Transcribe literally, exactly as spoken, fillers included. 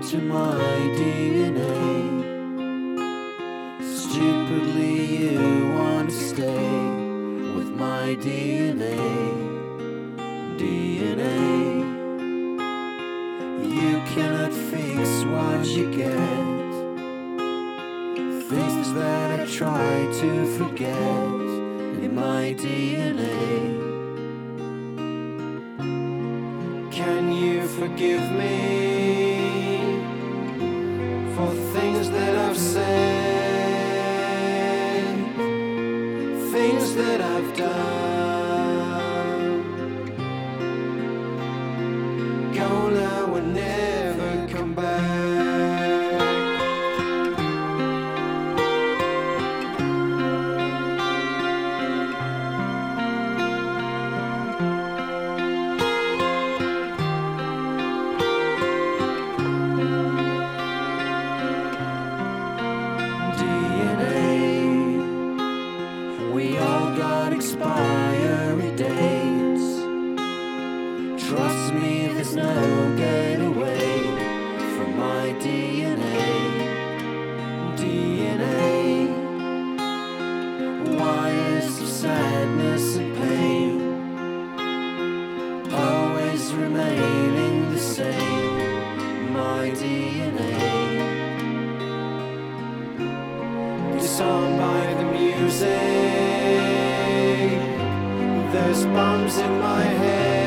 into my D N A. Stupidly you want to stay with my D N A. D N A. You cannot fix what you get. Things that I try to forget in my D N A. Can you forgive me for things that I've said, things that I've done? Go now and never come back. We all got expiry dates. Trust me, there's no getaway from my D N A. D N A. Wires of sadness and pain, always remaining the same. My D N A. Disarmed by the music, there's bombs in my head.